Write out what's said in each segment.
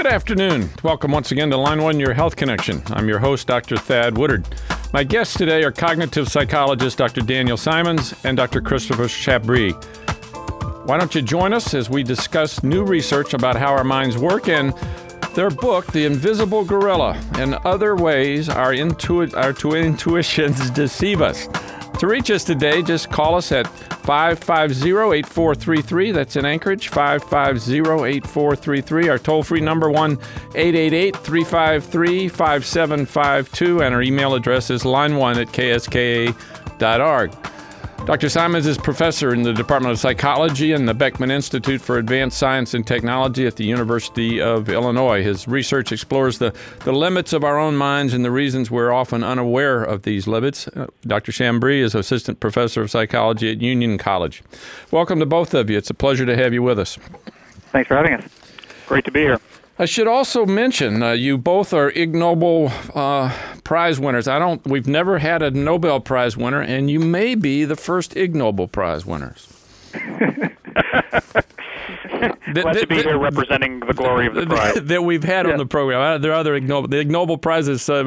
Good afternoon. Welcome once again to Line 1, your health connection. I'm your host, Dr. Thad Woodard. My guests today are cognitive psychologist Dr. Daniel Simons and Dr. Christopher Chabris. Why don't you join us as we discuss new research about how our minds work and their book, The Invisible Gorilla, and other ways our intuitions deceive us. To reach us today, just call us at 550-8433. That's in Anchorage, 550-8433. Our toll-free number, 1-888-353-5752. And our email address is line1@kska.org. Dr. Simons is professor in the Department of Psychology and the Beckman Institute for Advanced Science and Technology at the University of Illinois. His research explores the limits of our own minds and the reasons we're often unaware of these limits. Dr. Chabris is assistant professor of psychology at Union College. Welcome to both of you. It's a pleasure to have you with us. Thanks for having us. Great to be here. I should also mention you both are Ig Nobel Prize winners. We've never had a Nobel Prize winner, and you may be the first Ig Nobel Prize winners. Glad to be here representing the glory of the prize that we've had on the program. There are other Ig Nobel. The Ig Nobel Prize is a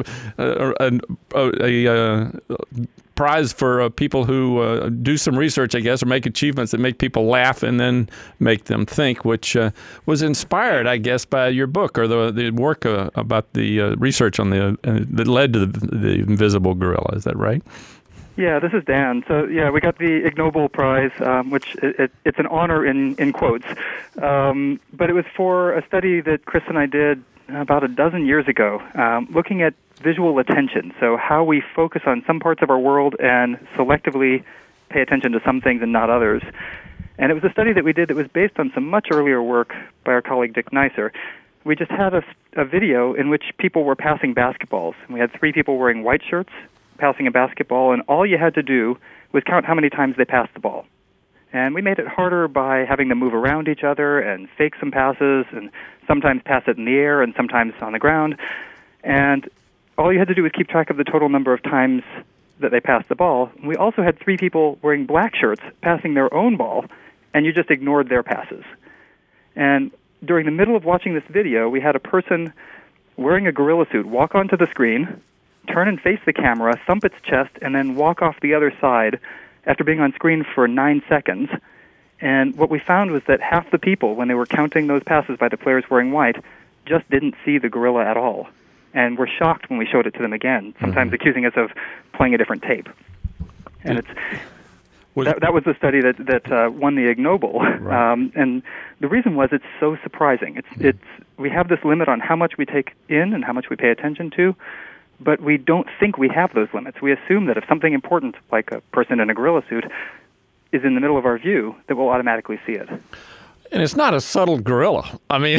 prize for people who do some research, I guess, or make achievements that make people laugh and then make them think, which was inspired, I guess, by your book or the work about the research on that led to the Invisible Gorilla. Is that right? Yeah, this is Dan. So, we got the Ig Nobel Prize, which it's an honor in quotes. But it was for a study that Chris and I did about a dozen years ago, looking at visual attention, so how we focus on some parts of our world and selectively pay attention to some things and not others. And it was a study that we did that was based on some much earlier work by our colleague Dick Neisser. We just had a video in which people were passing basketballs. And we had 3 people wearing white shirts passing a basketball, and all you had to do was count how many times they passed the ball. And we made it harder by having them move around each other and fake some passes and sometimes pass it in the air and sometimes on the ground. And all you had to do was keep track of the total number of times that they passed the ball. We also had 3 people wearing black shirts passing their own ball, and you just ignored their passes. And during the middle of watching this video, we had a person wearing a gorilla suit walk onto the screen, turn and face the camera, thump its chest, and then walk off the other side after being on screen for 9 seconds. And what we found was that half the people, when they were counting those passes by the players wearing white, just didn't see the gorilla at all. And were shocked when we showed it to them again, sometimes accusing us of playing a different tape. And that was the study that won the Ig Nobel. Right. And the reason was it's so surprising. We have this limit on how much we take in and how much we pay attention to, but we don't think we have those limits. We assume that if something important, like a person in a gorilla suit, is in the middle of our view, that we'll automatically see it. And it's not a subtle gorilla. I mean,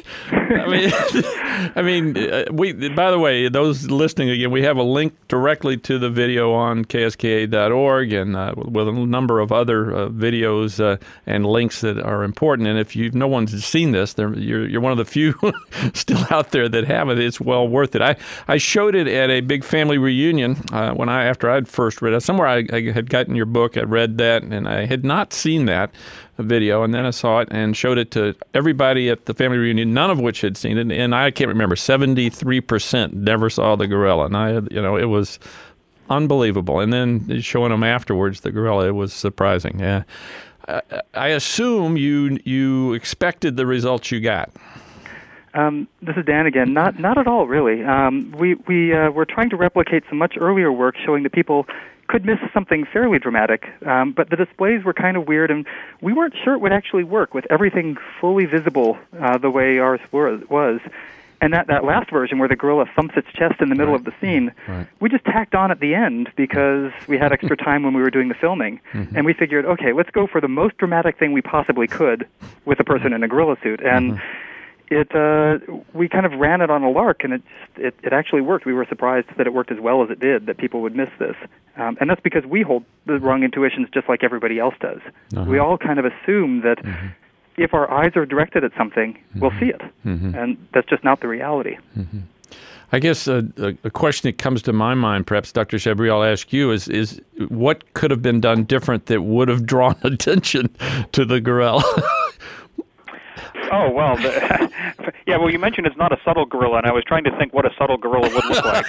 we. By the way, those listening again, we have a link directly to the video on kska.org and with a number of other videos and links that are important. And if no one's seen this, you're one of the few still out there that haven't. It's well worth it. I showed it at a big family reunion after I'd first read it. Somewhere I had gotten your book. I read that, and I had not seen that video, and then I saw it and showed it to everybody at the family reunion, none of which had seen it, and I can't remember, 73% never saw the gorilla, and it was unbelievable. And then showing them afterwards the gorilla, it was surprising. Yeah, I assume you expected the results you got. This is Dan again. Not at all, really. We were trying to replicate some much earlier work showing that people could miss something fairly dramatic, but the displays were kind of weird, and we weren't sure it would actually work with everything fully visible the way ours was. And that last version where the gorilla thumps its chest in the middle of the scene, we just tacked on at the end because we had extra time when we were doing the filming. And we figured, okay, let's go for the most dramatic thing we possibly could with a person in a gorilla suit. And we kind of ran it on a lark, and it actually worked. We were surprised that it worked as well as it did, that people would miss this. And that's because we hold the wrong intuitions just like everybody else does. We all kind of assume that if our eyes are directed at something, we'll see it. And that's just not the reality. I guess a question that comes to my mind, perhaps, Dr. Chabris, I'll ask you, is what could have been done different that would have drawn attention to the gorilla? Oh, well, Yeah, well, you mentioned it's not a subtle gorilla, and I was trying to think what a subtle gorilla would look like.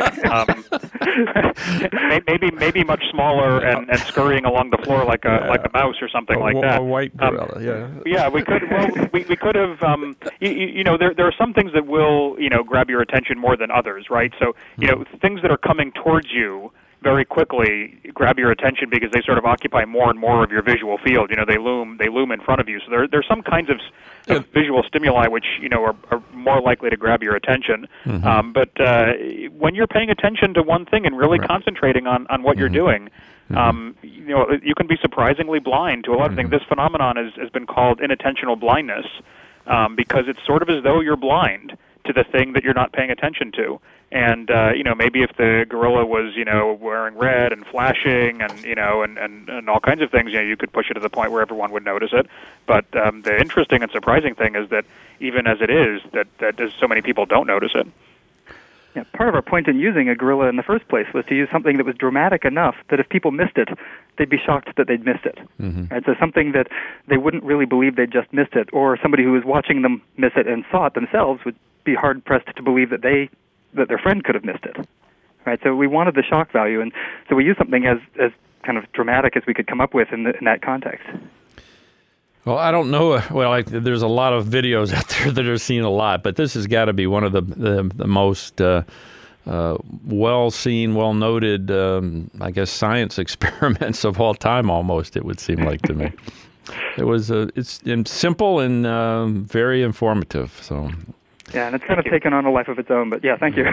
Maybe much smaller and scurrying along the floor like a mouse or something like that. A white gorilla, yeah. Yeah, we could. Well, we could have. There are some things that will grab your attention more than others, right? So things that are coming towards you very quickly grab your attention because they sort of occupy more and more of your visual field. They loom in front of you. So there's some kinds of visual stimuli which are more likely to grab your attention. Mm-hmm. But when you're paying attention to one thing and really concentrating on what you're doing, you can be surprisingly blind to a lot of things. This phenomenon has been called inattentional blindness because it's sort of as though you're blind to the thing that you're not paying attention to. And maybe if the gorilla was wearing red and flashing and all kinds of things, you could push it to the point where everyone would notice it. But the interesting and surprising thing is that even as it is, that so many people don't notice it. Yeah, part of our point in using a gorilla in the first place was to use something that was dramatic enough that if people missed it, they'd be shocked that they'd missed it. Mm-hmm. Right? So something that they wouldn't really believe they'd just missed it, or somebody who was watching them miss it and saw it themselves would be hard-pressed to believe that their friend could have missed it. Right? So we wanted the shock value, and so we used something as kind of dramatic as we could come up with in that context. Well, I don't know. Well, there's a lot of videos out there that are seen a lot, but this has got to be one of the most well-seen, well-noted, I guess, science experiments of all time. Almost, it would seem like to me. It's simple and very informative. So. Yeah, and it's kind of taken on a life of its own. But yeah, thank you.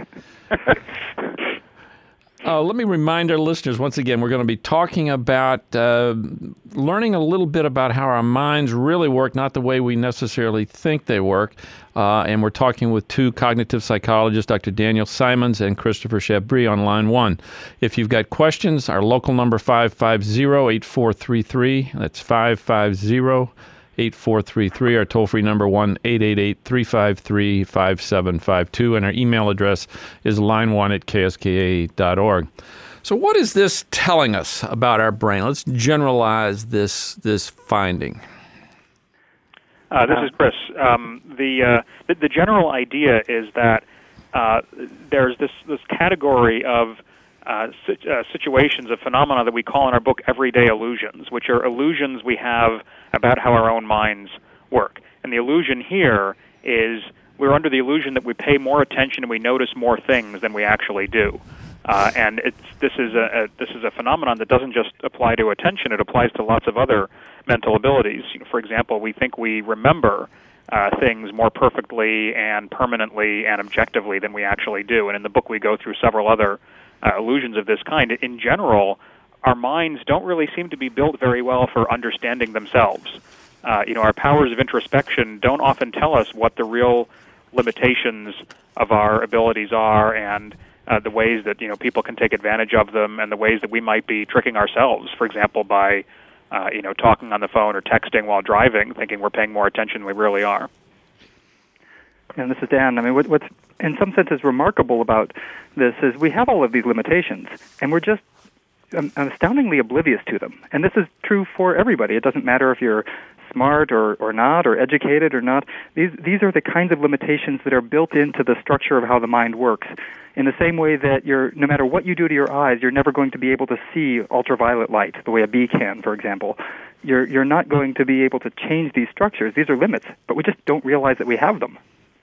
Let me remind our listeners, once again, we're going to be talking about learning a little bit about how our minds really work, not the way we necessarily think they work. And we're talking with two cognitive psychologists, Dr. Daniel Simons and Christopher Chabris on line one. If you've got questions, our local number 550-8433. That's 550-8433. Our toll-free number 1-888-353-5752. And our email address is line1@kska.org. So what is this telling us about our brain? Let's generalize this finding. This is Chris. The general idea is that there's this category of situations, of phenomena that we call in our book everyday illusions, which are illusions we have about how our own minds work. And the illusion here is we're under the illusion that we pay more attention and we notice more things than we actually do. And this is a phenomenon that doesn't just apply to attention; it applies to lots of other mental abilities. For example, we think we remember things more perfectly and permanently and objectively than we actually do. And in the book, we go through several other illusions of this kind. In general, our minds don't really seem to be built very well for understanding themselves. Our powers of introspection don't often tell us what the real limitations of our abilities are, and the ways that people can take advantage of them, and the ways that we might be tricking ourselves. For example, by talking on the phone or texting while driving, thinking we're paying more attention than we really are. And this is Dan. I mean, what's in some sense is remarkable about this is we have all of these limitations, and we're just astoundingly oblivious to them. And this is true for everybody. It doesn't matter if you're smart or not, or educated or not. These are the kinds of limitations that are built into the structure of how the mind works. In the same way that no matter what you do to your eyes, you're never going to be able to see ultraviolet light the way a bee can, for example. You're not going to be able to change these structures. These are limits, but we just don't realize that we have them.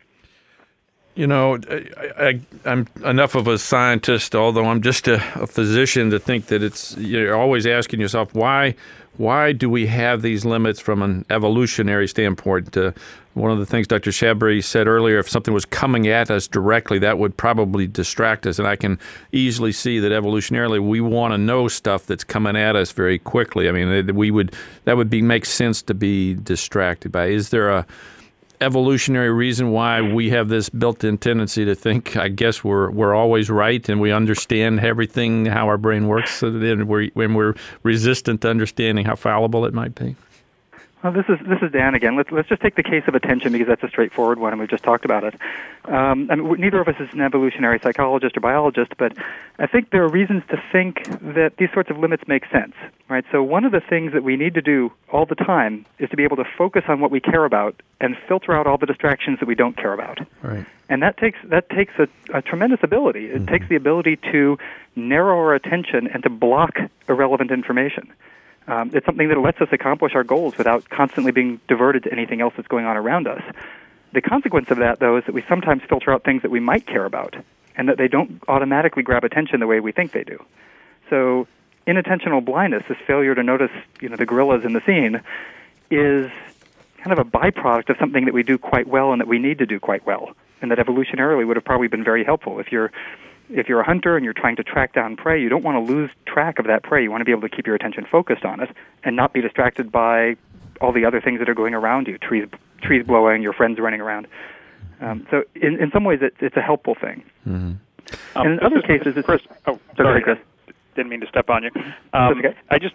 I'm enough of a scientist, although I'm just a physician, to think that you're always asking yourself, why do we have these limits from an evolutionary standpoint? One of the things Dr. Chabris said earlier, if something was coming at us directly, that would probably distract us. And I can easily see that evolutionarily we want to know stuff that's coming at us very quickly. I mean, that would make sense to be distracted by. Is there a evolutionary reason why we have this built-in tendency to think, I guess, we're always right and we understand everything, how our brain works, and we're resistant to understanding how fallible it might be? Well, this is Dan again. Let's just take the case of attention because that's a straightforward one, and we've just talked about it. I mean, neither of us is an evolutionary psychologist or biologist, but I think there are reasons to think that these sorts of limits make sense, right? So one of the things that we need to do all the time is to be able to focus on what we care about and filter out all the distractions that we don't care about. Right. And that takes a tremendous ability. It takes the ability to narrow our attention and to block irrelevant information. It's something that lets us accomplish our goals without constantly being diverted to anything else that's going on around us. The consequence of that, though, is that we sometimes filter out things that we might care about and that they don't automatically grab attention the way we think they do. So inattentional blindness, this failure to notice, the gorillas in the scene, is kind of a byproduct of something that we do quite well and that we need to do quite well, and that evolutionarily would have probably been very helpful. If you're a hunter and you're trying to track down prey, you don't want to lose track of that prey. You want to be able to keep your attention focused on it and not be distracted by all the other things that are going around you, trees blowing, your friends running around. So in some ways, it's a helpful thing. Mm-hmm. And in other cases, it's... Chris, sorry, Chris. Didn't mean to step on you. Okay.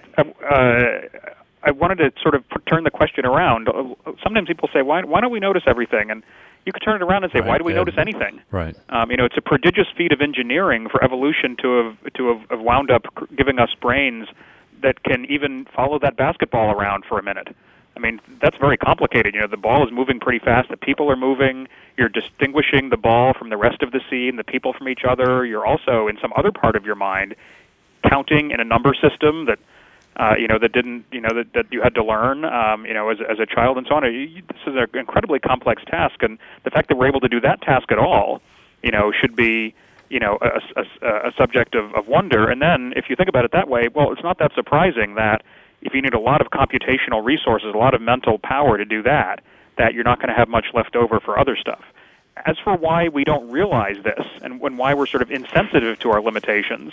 I wanted to sort of turn the question around. Sometimes people say, why don't we notice everything? And you could turn it around and say, why do we notice anything? Right. It's a prodigious feat of engineering for evolution to have wound up giving us brains that can even follow that basketball around for a minute. I mean, that's very complicated. The ball is moving pretty fast. The people are moving. You're distinguishing the ball from the rest of the scene, the people from each other. You're also, in some other part of your mind, counting in a number system that that you had to learn, as a child and so on. This is an incredibly complex task, and the fact that we're able to do that task at all, should be, a subject of wonder. And then, if you think about it that way, well, it's not that surprising that if you need a lot of computational resources, a lot of mental power to do that you're not going to have much left over for other stuff. As for why we don't realize this, and why we're sort of insensitive to our limitations,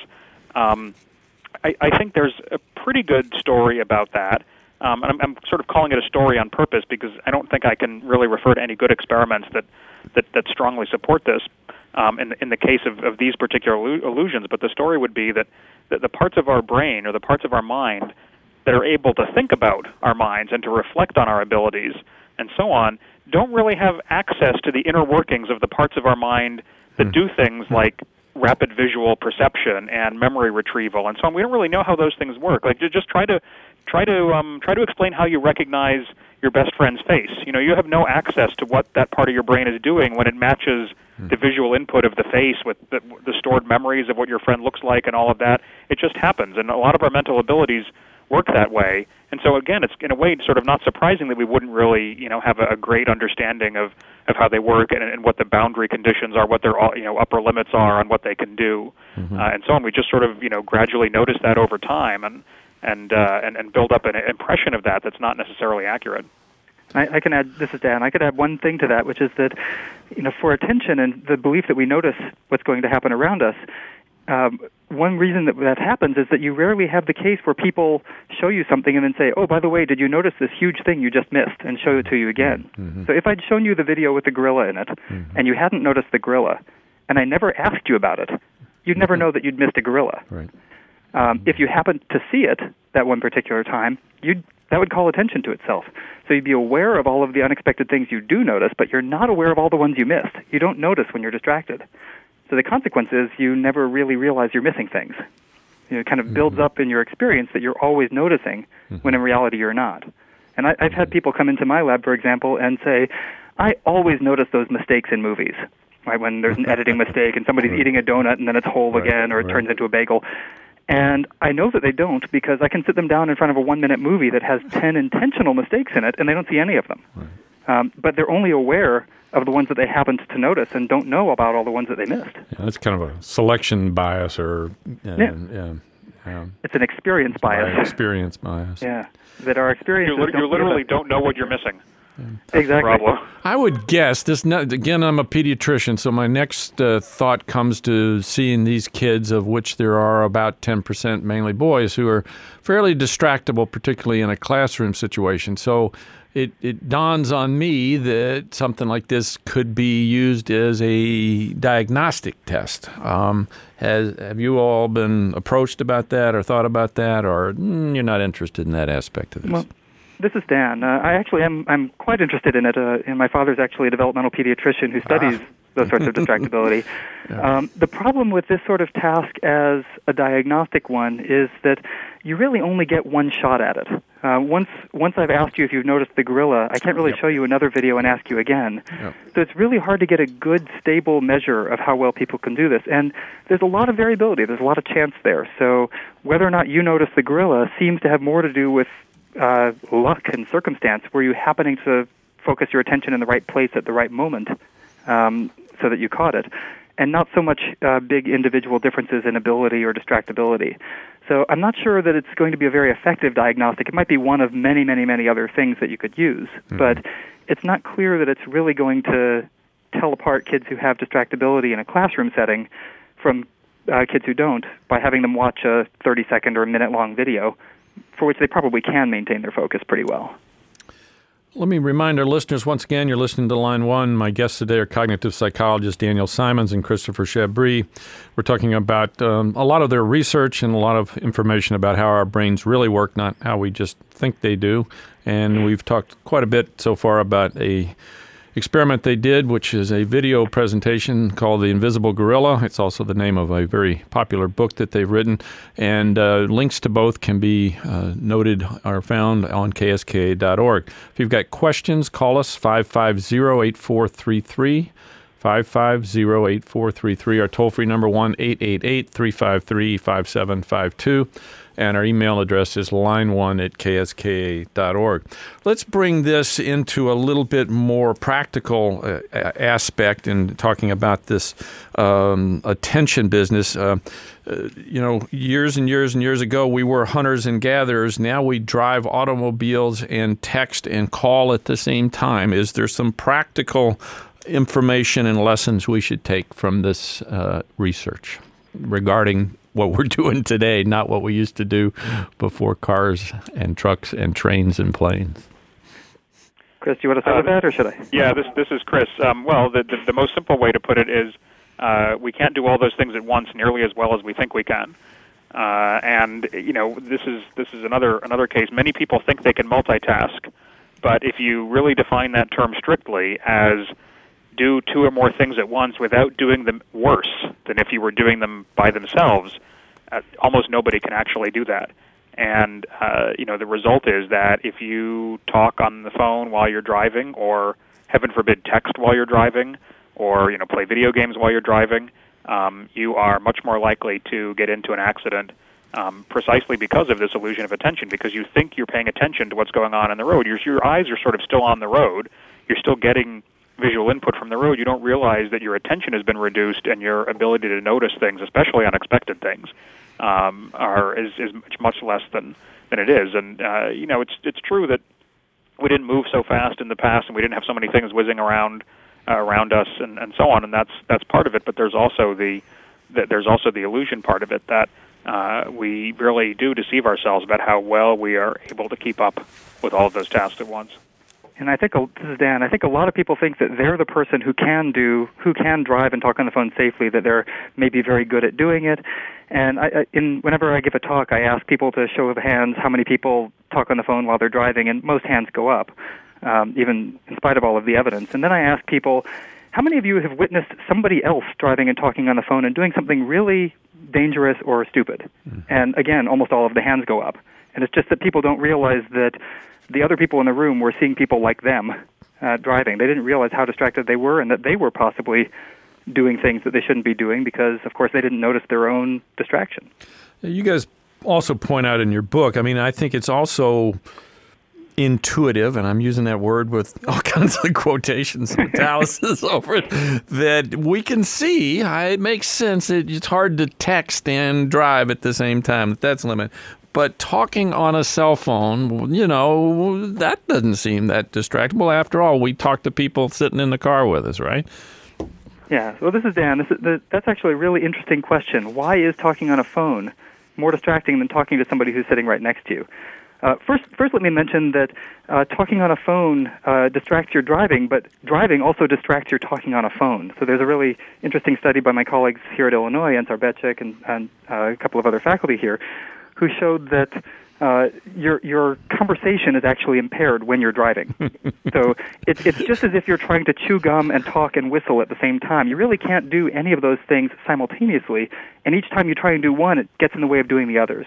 I think there's a pretty good story about that. And I'm sort of calling it a story on purpose because I don't think I can really refer to any good experiments that strongly support this in the case of these particular illusions. But the story would be that the parts of our brain or the parts of our mind that are able to think about our minds and to reflect on our abilities and so on don't really have access to the inner workings of the parts of our mind that do things like rapid visual perception and memory retrieval and so on. We don't really know how those things work. Like, just try to explain how you recognize your best friend's face. You have no access to what that part of your brain is doing when it matches the visual input of the face with the stored memories of what your friend looks like and all of that. It just happens, and a lot of our mental abilities work that way. And so again, it's in a way sort of not surprising that we wouldn't really, have a great understanding of how they work and what the boundary conditions are, what their upper limits are on what they can do, and so on. We just sort of gradually notice that over time and build up an impression of that's not necessarily accurate. I can add, this is Dan, I could add one thing to that, which is that, for attention and the belief that we notice what's going to happen around us, one reason that happens is that you rarely have the case where people show you something and then say, oh, by the way, did you notice this huge thing you just missed, and show it to you again. So if I'd shown you the video with the gorilla in it, and you hadn't noticed the gorilla, and I never asked you about it, you'd never know that you'd missed a gorilla. Right. If you happened to see it that one particular time, that would call attention to itself. So you'd be aware of all of the unexpected things you do notice, but you're not aware of all the ones you missed. You don't notice when you're distracted. So the consequence is you never really realize you're missing things. It kind of builds up in your experience that you're always noticing when in reality you're not. And I've had people come into my lab, for example, and say, I always notice those mistakes in movies, right? When there's an editing mistake and somebody's eating a donut and then it's whole again or it turns into a bagel. And I know that they don't because I can sit them down in front of a 1-minute movie that has 10 intentional mistakes in it and they don't see any of them. But they're only aware of the ones that they happened to notice and don't know about all the ones that they missed. Yeah, that's kind of a selection bias or... It's an experience bias. Experience bias. Yeah, that our experiences You literally don't know what you're missing. Exactly. I would guess this. Again, I'm a pediatrician, so my next thought comes to seeing these kids, of which there are about 10%, mainly boys, who are fairly distractible, particularly in a classroom situation. So it dawns on me that something like this could be used as a diagnostic test. Have you all been approached about that or thought about that, or you're not interested in that aspect of this? This is Dan. I'm quite interested in it. And my father's actually a developmental pediatrician who studies those sorts of distractibility. The problem with this sort of task as a diagnostic one is that you really only get one shot at it. Once I've asked you if you've noticed the gorilla, I can't really show you another video and ask you again. So it's really hard to get a good, stable measure of how well people can do this. And there's a lot of variability. There's a lot of chance there. So whether or not you notice the gorilla seems to have more to do with luck and circumstance, where you happening to focus your attention in the right place at the right moment so that you caught it, and not so much big individual differences in ability or distractibility. So I'm not sure that it's going to be a very effective diagnostic. It might be one of many, many, many other things that you could use, but it's not clear that it's really going to tell apart kids who have distractibility in a classroom setting from kids who don't by having them watch a 30-second or a minute-long video for which they probably can maintain their focus pretty well. Let me remind our listeners once again, you're listening to Line 1. My guests today are cognitive psychologists Daniel Simons and Christopher Chabris. We're talking about a lot of their research and a lot of information about how our brains really work, not how we just think they do. And we've talked quite a bit so far about a experiment they did, which is a video presentation called The Invisible Gorilla. It's also the name of a very popular book that they've written. And links to both can be are found on kska.org. If you've got questions, call us 550-8433. 550-8433. Our toll-free number 1-888-353-5752. And our email address is line1@kska.org. Let's bring this into a little bit more practical aspect in talking about this attention business. Years and years and years ago, we were hunters and gatherers. Now we drive automobiles and text and call at the same time. Is there some practical information and lessons we should take from this research regarding what we're doing today, not what we used to do before cars and trucks and trains and planes? Chris, do you want to start with that, or should I? Yeah, this is Chris. Well, the most simple way to put it is we can't do all those things at once nearly as well as we think we can. And this is another case. Many people think they can multitask, but if you really define that term strictly as do two or more things at once without doing them worse than if you were doing them by themselves, almost nobody can actually do that. And, the result is that if you talk on the phone while you're driving, or, heaven forbid, text while you're driving, or, play video games while you're driving, you are much more likely to get into an accident precisely because of this illusion of attention, because you think you're paying attention to what's going on the road. Your eyes are sort of still on the road. You're still getting visual input from the road. You don't realize that your attention has been reduced, and your ability to notice things, especially unexpected things, is much less than it is. And it's true that we didn't move so fast in the past, and we didn't have so many things whizzing around us, and so on. And that's part of it. But there's also the illusion part of it, that we really do deceive ourselves about how well we are able to keep up with all of those tasks at once. And I think, this is Dan, I think a lot of people think that they're the person who can drive and talk on the phone safely, that they're maybe very good at doing it. And whenever I give a talk, I ask people to show of hands how many people talk on the phone while they're driving, and most hands go up, even in spite of all of the evidence. And then I ask people, how many of you have witnessed somebody else driving and talking on the phone and doing something really dangerous or stupid? And again, almost all of the hands go up. And it's just that people don't realize that the other people in the room were seeing people like them driving. They didn't realize how distracted they were, and that they were possibly doing things that they shouldn't be doing because, of course, they didn't notice their own distraction. You guys also point out in your book, I think it's also intuitive, and I'm using that word with all kinds of quotations and italics over it, that we can see, it makes sense, it's hard to text and drive at the same time. That's limited. But talking on a cell phone, that doesn't seem that distractible. After all, we talk to people sitting in the car with us, right? Yeah. Well, this is Dan. That's actually a really interesting question. Why is talking on a phone more distracting than talking to somebody who's sitting right next to you? First, let me mention that talking on a phone distracts your driving, but driving also distracts your talking on a phone. So there's a really interesting study by my colleagues here at Illinois, Ensar Betchik and a couple of other faculty here, who showed that your conversation is actually impaired when you're driving. So it's just as if you're trying to chew gum and talk and whistle at the same time. You really can't do any of those things simultaneously, and each time you try and do one, it gets in the way of doing the others.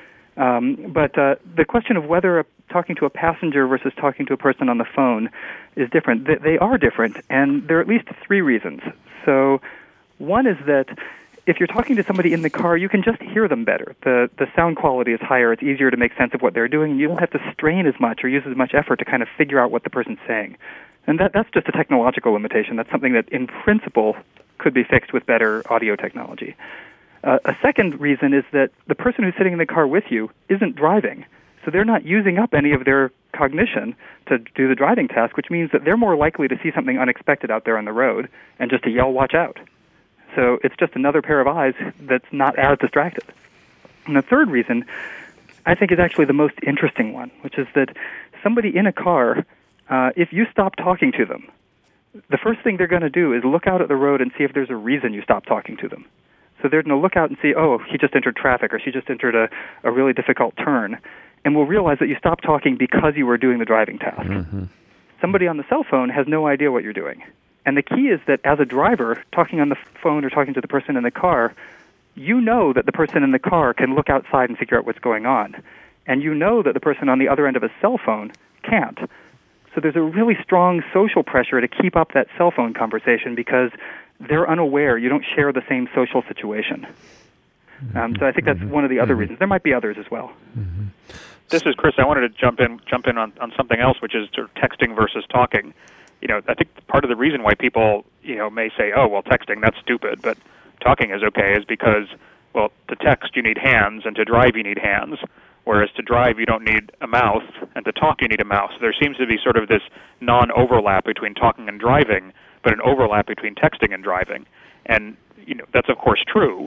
But the question of whether talking to a passenger versus talking to a person on the phone is different. They are different, and there are at least three reasons. So one is that if you're talking to somebody in the car, you can just hear them better. The sound quality is higher. It's easier to make sense of what they're doing, and you don't have to strain as much or use as much effort to kind of figure out what the person's saying. And that's just a technological limitation. That's something that, in principle, could be fixed with better audio technology. A second reason is that the person who's sitting in the car with you isn't driving, so they're not using up any of their cognition to do the driving task, which means that they're more likely to see something unexpected out there on the road and just to yell, "Watch out." So it's just another pair of eyes that's not as distracted. And the third reason, I think, is actually the most interesting one, which is that somebody in a car, if you stop talking to them, the first thing they're going to do is look out at the road and see if there's a reason you stopped talking to them. So they're going to look out and see, oh, he just entered traffic, or she just entered a really difficult turn, and will realize that you stopped talking because you were doing the driving task. Mm-hmm. Somebody on the cell phone has no idea what you're doing. And the key is that as a driver, talking on the phone or talking to the person in the car, you know that the person in the car can look outside and figure out what's going on. And you know that the person on the other end of a cell phone can't. So there's a really strong social pressure to keep up that cell phone conversation because they're unaware. You don't share the same social situation. So I think that's one of the other reasons. There might be others as well. Mm-hmm. This is Chris. I wanted to jump in on something else, which is sort of texting versus talking. I think part of the reason why people, may say, oh, well, texting, that's stupid, but talking is okay, is because, well, to text you need hands, and to drive you need hands, whereas to drive you don't need a mouth, and to talk you need a mouth. So there seems to be sort of this non-overlap between talking and driving, but an overlap between texting and driving. And, that's of course true.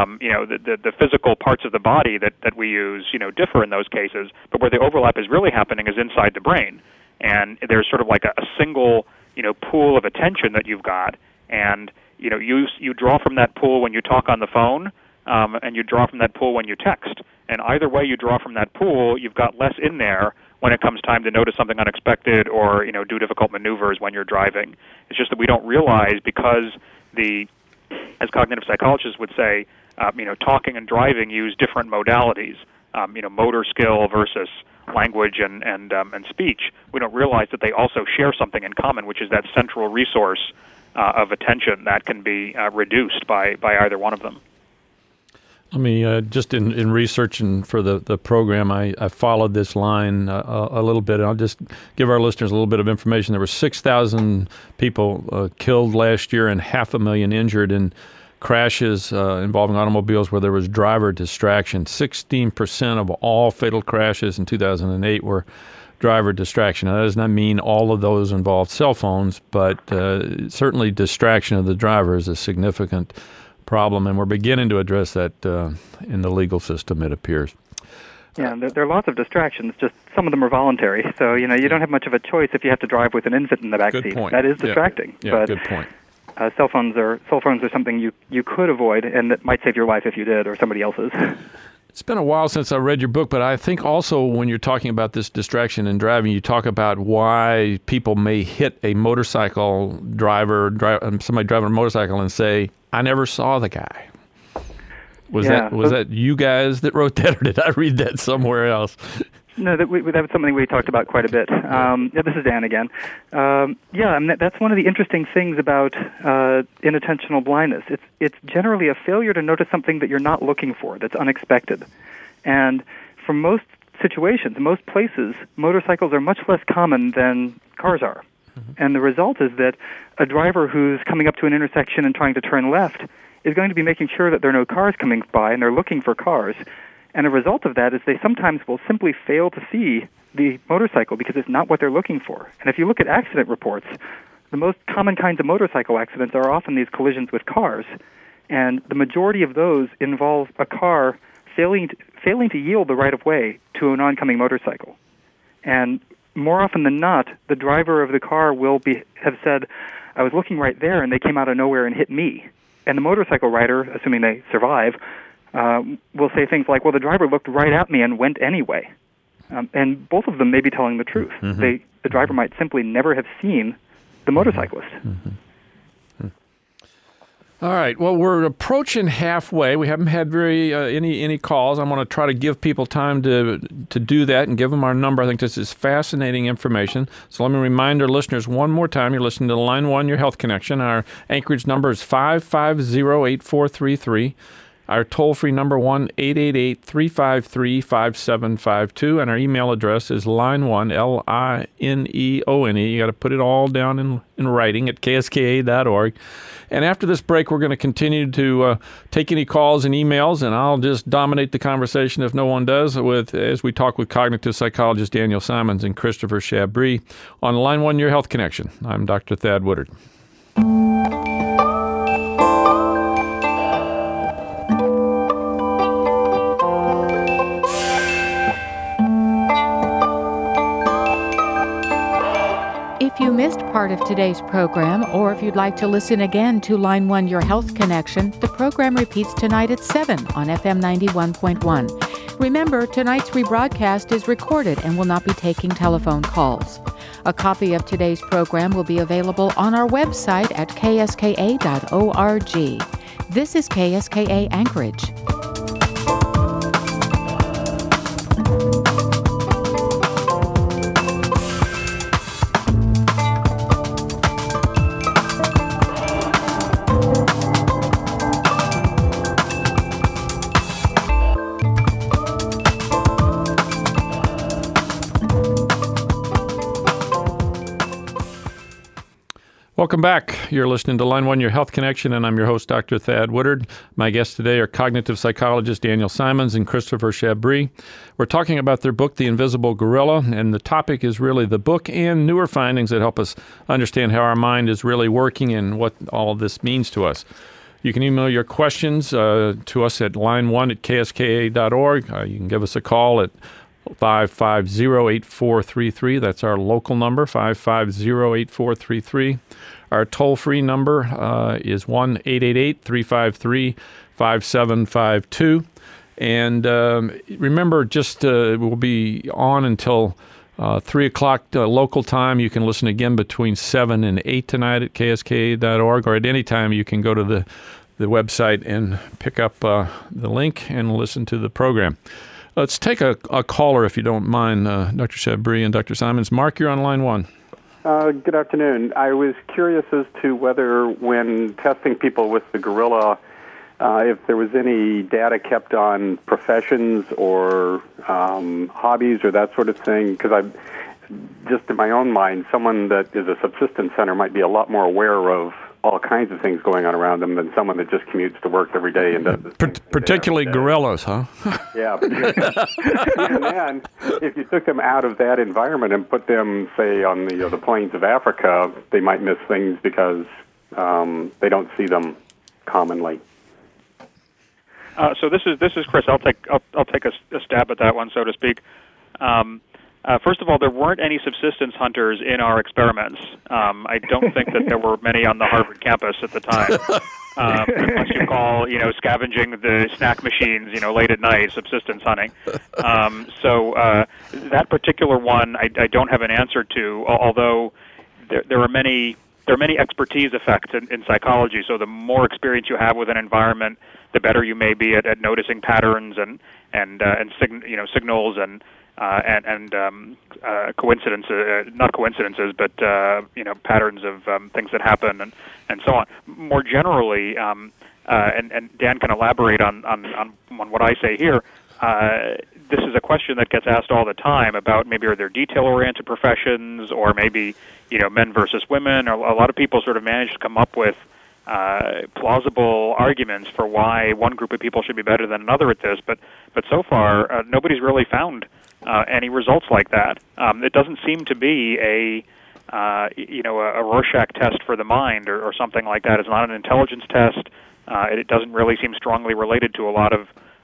The physical parts of the body that we use, differ in those cases, but where the overlap is really happening is inside the brain. And there's sort of like a single, pool of attention that you've got, and you draw from that pool when you talk on the phone, and you draw from that pool when you text. And either way you draw from that pool, you've got less in there when it comes time to notice something unexpected or do difficult maneuvers when you're driving. It's just that we don't realize because as cognitive psychologists would say, talking and driving use different modalities. Motor skill versus language and speech, we don't realize that they also share something in common, which is that central resource of attention that can be reduced by either one of them. Let me, just in researching for the program, I followed this line a little bit, and I'll just give our listeners a little bit of information. There were 6,000 people killed last year and 500,000 injured in crashes involving automobiles where there was driver distraction. 16% of all fatal crashes in 2008 were driver distraction. Now, that does not mean all of those involved cell phones, but certainly distraction of the driver is a significant problem, and we're beginning to address that in the legal system, it appears. Yeah, there are lots of distractions, just some of them are voluntary. So, you don't have much of a choice if you have to drive with an infant in the back seat. That is distracting. Yeah, but good point. Cell phones are something you could avoid, and that might save your life if you did, or somebody else's. It's been a while since I read your book, but I think also when you're talking about this distraction in driving, you talk about why people may hit a motorcycle somebody driving a motorcycle and say, "I never saw the guy." Was that you guys that wrote that, or did I read that somewhere else? No, that was something we talked about quite a bit. This is Dan again. That's one of the interesting things about inattentional blindness. It's generally a failure to notice something that you're not looking for, that's unexpected. And for most situations, in most places, motorcycles are much less common than cars are. Mm-hmm. And the result is that a driver who's coming up to an intersection and trying to turn left is going to be making sure that there are no cars coming by, and they're looking for cars. And a result of that is they sometimes will simply fail to see the motorcycle because it's not what they're looking for. And if you look at accident reports, the most common kinds of motorcycle accidents are often these collisions with cars. And the majority of those involve a car failing to yield the right-of-way to an oncoming motorcycle. And more often than not, the driver of the car will have said, "I was looking right there, and they came out of nowhere and hit me." And the motorcycle rider, assuming they survive, will say things like, well, the driver looked right at me and went anyway. And both of them may be telling the truth. Mm-hmm. The driver might simply never have seen the motorcyclist. Mm-hmm. All right. Well, we're approaching halfway. We haven't had any calls. I'm going to try to give people time to do that and give them our number. I think this is fascinating information. So let me remind our listeners one more time. You're listening to Line 1, Your Health Connection. Our Anchorage number is 550-8433. Our toll-free number, 1-888-353-5752. And our email address is line1, L-I-N-E-O-N-E. You got to put it all down in writing at kska.org. And after this break, we're going to continue to take any calls and emails, and I'll just dominate the conversation if no one does, as we talk with cognitive psychologist Daniel Simons and Christopher Chabris on Line 1, Your Health Connection. I'm Dr. Thad Woodard. If you missed part of today's program, or if you'd like to listen again to Line 1 Your Health Connection, the program repeats tonight at 7 on FM 91.1. Remember, tonight's rebroadcast is recorded and will not be taking telephone calls. A copy of today's program will be available on our website at kska.org. This is KSKA Anchorage. Welcome back. You're listening to Line 1, Your Health Connection, and I'm your host, Dr. Thad Woodard. My guests today are cognitive psychologist Daniel Simons and Christopher Chabris. We're talking about their book, The Invisible Gorilla, and the topic is really the book and newer findings that help us understand how our mind is really working and what all of this means to us. You can email your questions to us at line1@kska.org. You can give us a call at 550-8433. That's our local number, 550-8433. Our toll-free number is 1-888-353-5752. And remember, we'll be on until 3 o'clock local time. You can listen again between 7 and 8 tonight at kska.org, or at any time you can go to the website and pick up the link and listen to the program. Let's take a caller, if you don't mind, Dr. Chabris and Dr. Simons. Mark, you're on Line 1. Good afternoon. I was curious as to whether, when testing people with the gorilla, if there was any data kept on professions or hobbies or that sort of thing, because I just in my own mind, someone that is a subsistence center might be a lot more aware of all kinds of things going on around them than someone that just commutes to work every day and does particularly gorillas, huh? Yeah. And then, if you took them out of that environment and put them, say, on the plains of Africa, they might miss things because they don't see them commonly. So this is Chris. I'll take a stab at that one, so to speak. First of all, there weren't any subsistence hunters in our experiments. I don't think that there were many on the Harvard campus at the time. Unless you call, scavenging the snack machines, late at night, subsistence hunting. So that particular one, I don't have an answer to. Although there are many expertise effects in psychology. So the more experience you have with an environment, the better you may be at noticing patterns and signals and coincidences, not coincidences, but patterns of things that happen and so on. More generally, and Dan can elaborate on what I say here. This is a question that gets asked all the time about maybe are there detail-oriented professions or maybe men versus women. Or a lot of people sort of manage to come up with plausible arguments for why one group of people should be better than another at this, but so far nobody's really found any results like that. It doesn't seem to be a Rorschach test for the mind or something like that. It's not an intelligence test. It doesn't really seem strongly related to a lot of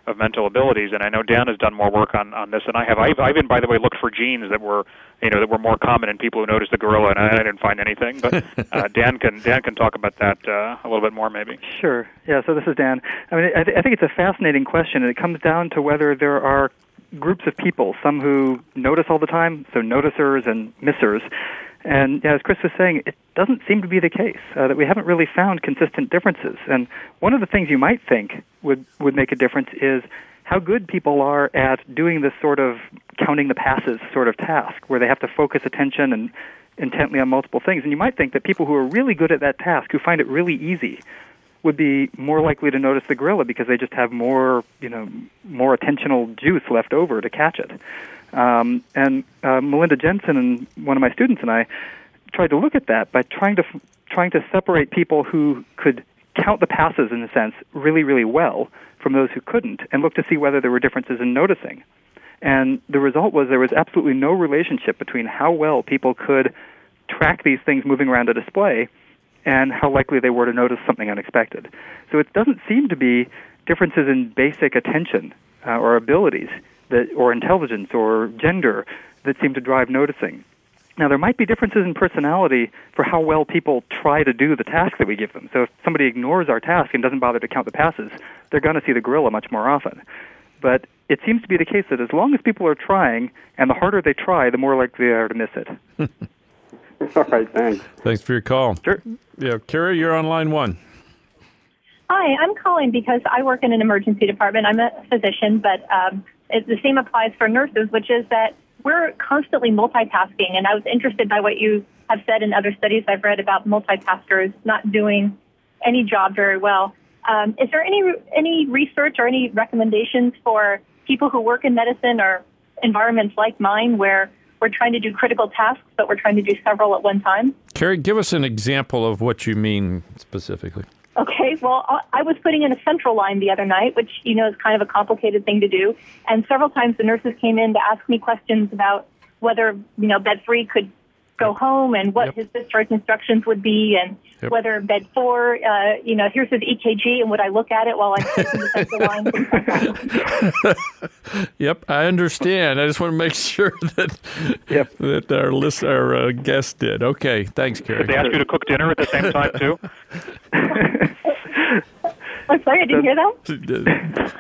mental abilities. And I know Dan has done more work on this than I have. I've even, by the way, looked for genes that were more common in people who noticed the gorilla, and I didn't find anything. But Dan can talk about that a little bit more, maybe. Sure. Yeah. So this is Dan. I mean, I think it's a fascinating question, and it comes down to whether there are groups of people, some who notice all the time, so noticers and missers. And as Chris was saying, it doesn't seem to be the case, that we haven't really found consistent differences. And one of the things you might think would make a difference is how good people are at doing this sort of counting the passes sort of task, where they have to focus attention and intently on multiple things. And you might think that people who are really good at that task, who find it really easy, would be more likely to notice the gorilla because they just have more attentional juice left over to catch it. And Melinda Jensen and one of my students and I tried to look at that by trying to separate people who could count the passes, in a sense, really, really well from those who couldn't, and look to see whether there were differences in noticing. And the result was there was absolutely no relationship between how well people could track these things moving around a display and how likely they were to notice something unexpected. So it doesn't seem to be differences in basic attention or abilities or intelligence or gender that seem to drive noticing. Now, there might be differences in personality for how well people try to do the task that we give them. So if somebody ignores our task and doesn't bother to count the passes, they're going to see the gorilla much more often. But it seems to be the case that as long as people are trying, and the harder they try, the more likely they are to miss it. All right, thanks. Thanks for your call. Sure. Yeah, Kara, you're on line one. Hi, I'm calling because I work in an emergency department. I'm a physician, but the same applies for nurses, which is that we're constantly multitasking. And I was interested by what you have said in other studies I've read about multitaskers not doing any job very well. Is there any research or any recommendations for people who work in medicine or environments like mine where we're trying to do critical tasks, but we're trying to do several at one time? Carrie, give us an example of what you mean specifically. Okay, well, I was putting in a central line the other night, which, is kind of a complicated thing to do. And several times the nurses came in to ask me questions about whether, bed 3 could go home and what his discharge instructions would be, and whether bed 4, here's his EKG, and would I look at it while I'm taking the central line? Yep, I understand. I just want to make sure that that our guest did. Okay, thanks, Carrie. Did they ask you to cook dinner at the same time too? I'm sorry, I didn't hear that.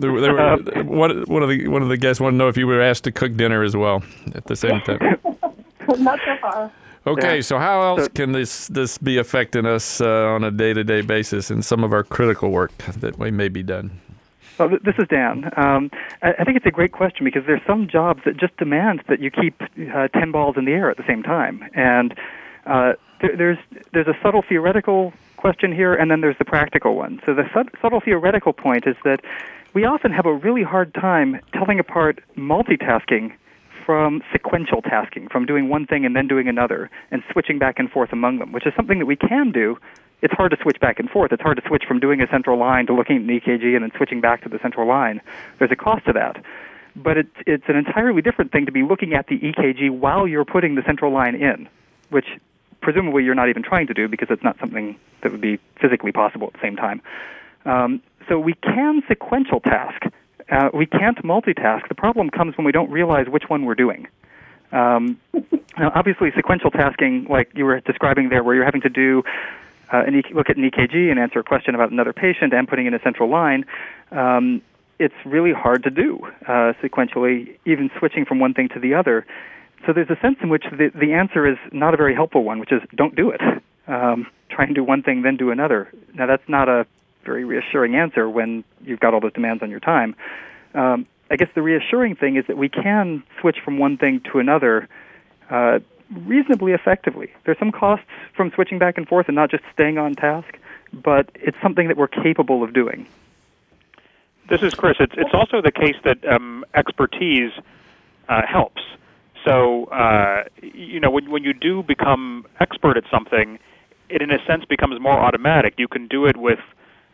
One of the guests wanted to know if you were asked to cook dinner as well at the same time. Not so far. Okay, so how else can this be affecting us on a day-to-day basis in some of our critical work that we may be done? Well, this is Dan. I think it's a great question because there's some jobs that just demand that you keep 10 balls in the air at the same time. And there's a subtle theoretical question here, and then there's the practical one. So the subtle theoretical point is that we often have a really hard time telling apart multitasking from sequential tasking, from doing one thing and then doing another, and switching back and forth among them, which is something that we can do. It's hard to switch back and forth. It's hard to switch from doing a central line to looking at an EKG and then switching back to the central line. There's a cost to that. But it's an entirely different thing to be looking at the EKG while you're putting the central line in, which presumably you're not even trying to do because it's not something that would be physically possible at the same time. So we can sequential task. We can't multitask. The problem comes when we don't realize which one we're doing. Now, obviously, sequential tasking, like you were describing there, where you're having to do look at an EKG and answer a question about another patient and putting in a central line, it's really hard to do sequentially, even switching from one thing to the other. So there's a sense in which the answer is not a very helpful one, which is don't do it. Try and do one thing, then do another. Now, that's not a very reassuring answer when you've got all those demands on your time. I guess the reassuring thing is that we can switch from one thing to another reasonably effectively. There's some costs from switching back and forth and not just staying on task, but it's something that we're capable of doing. This is Chris. It's also the case that expertise helps. So, when you do become expert at something, it in a sense becomes more automatic. You can do it with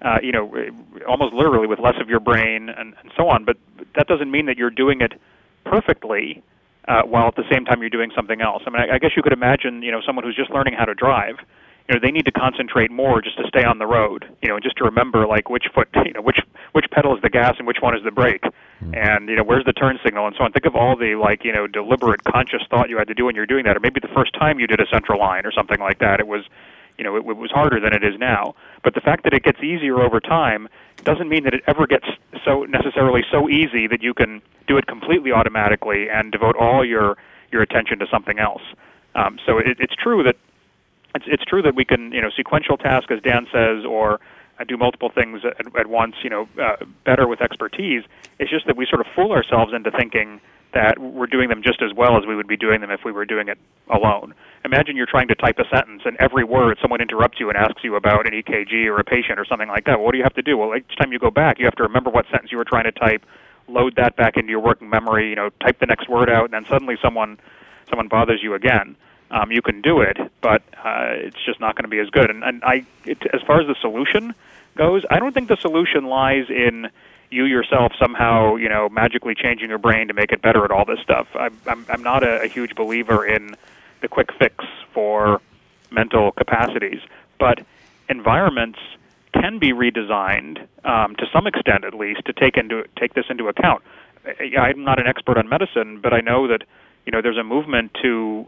almost literally with less of your brain and so on. But that doesn't mean that you're doing it perfectly while at the same time you're doing something else. I mean, I guess you could imagine, someone who's just learning how to drive. they need to concentrate more just to stay on the road, just to remember like which foot, which pedal is the gas and which one is the brake, and where's the turn signal and so on. Think of all the deliberate, conscious thought you had to do when you're doing that, or maybe the first time you did a central line or something like that. It was, it was harder than it is now. But the fact that it gets easier over time doesn't mean that it ever gets so necessarily so easy that you can do it completely automatically and devote all your attention to something else. So it's true that it's true that we can sequential task, as Dan says, or do multiple things at once better with expertise. It's just that we sort of fool ourselves into thinking that we're doing them just as well as we would be doing them if we were doing it alone. Imagine you're trying to type a sentence, and every word someone interrupts you and asks you about an EKG or a patient or something like that. Well, what do you have to do? Well, each time you go back, you have to remember what sentence you were trying to type, load that back into your working memory, type the next word out, and then suddenly someone bothers you again. You can do it, but it's just not going to be as good. And as far as the solution goes, I don't think the solution lies in you yourself somehow, magically changing your brain to make it better at all this stuff. I'm not a huge believer in the quick fix for mental capacities, but environments can be redesigned to some extent, at least, to take this into account. I'm not an expert on medicine, but I know that there's a movement to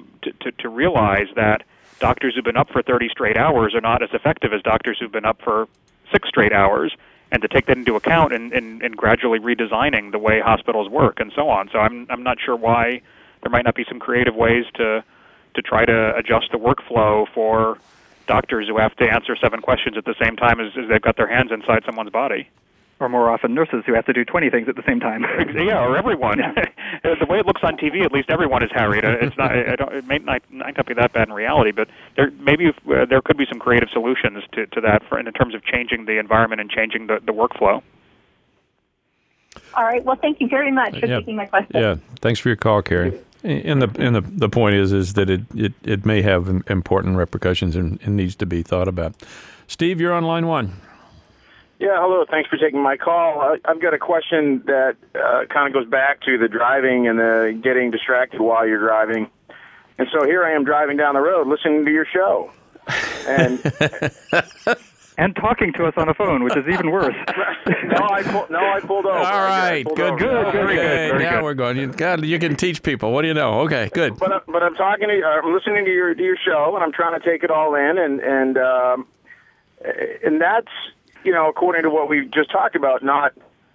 realize that doctors who've been up for 30 straight hours are not as effective as doctors who've been up for 6 straight hours, and to take that into account in gradually redesigning the way hospitals work and so on. So I'm not sure why there might not be some creative ways to try to adjust the workflow for doctors who have to answer 7 questions at the same time as they've got their hands inside someone's body. Or more often nurses who have to do 20 things at the same time. Yeah, or everyone. Yeah. The way it looks on TV, at least everyone is harried. It's not. It may not be that bad in reality, but there could be some creative solutions to that in terms of changing the environment and changing the workflow. All right. Well, thank you very much for taking my question. Yeah. Thanks for your call, Carrie. And the point is that it may have important repercussions and needs to be thought about. Steve, you're on line 1. Yeah, hello. Thanks for taking my call. I've got a question that kind of goes back to the driving and the getting distracted while you're driving. And so here I am driving down the road listening to your show. And and talking to us on a phone, which is even worse. I pulled over. All right, good. Very good. Now we're going. You can teach people. What do you know? Okay, good. But I'm talking to I'm listening to your show, and I'm trying to take it all in, and that's, according to what we just talked about, not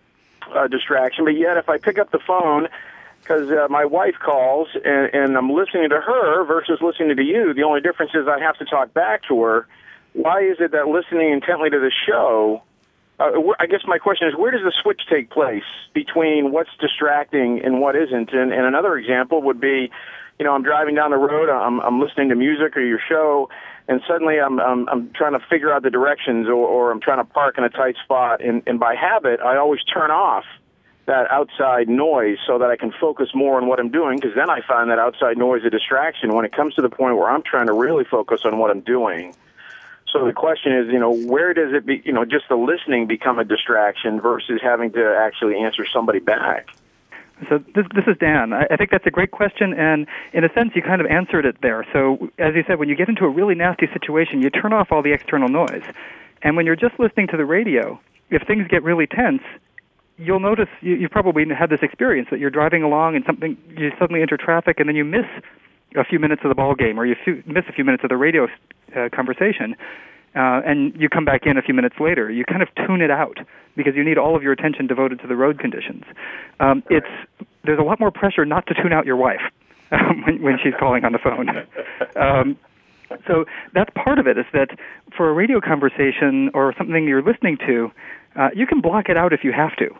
a distraction. But yet, if I pick up the phone, because my wife calls and I'm listening to her versus listening to you, the only difference is I have to talk back to her. Why is it that listening intently to the show, I guess my question is, where does the switch take place between what's distracting and what isn't? And another example would be, I'm driving down the road, I'm listening to music or your show, and suddenly I'm trying to figure out the directions, or I'm trying to park in a tight spot, and by habit, I always turn off that outside noise so that I can focus more on what I'm doing, because then I find that outside noise a distraction when it comes to the point where I'm trying to really focus on what I'm doing. So the question is, where does it be, just the listening become a distraction versus having to actually answer somebody back? So this is Dan. I think that's a great question, and in a sense, you kind of answered it there. So as you said, when you get into a really nasty situation, you turn off all the external noise. And when you're just listening to the radio, if things get really tense, you'll notice, you probably had this experience that you're driving along and you suddenly enter traffic, and then you miss a few minutes of the ball game, or you miss a few minutes of the radio conversation, and you come back in a few minutes later. You kind of tune it out because you need all of your attention devoted to the road conditions. There's a lot more pressure not to tune out your wife when she's calling on the phone. So that's part of it, is that for a radio conversation or something you're listening to, you can block it out if you have to.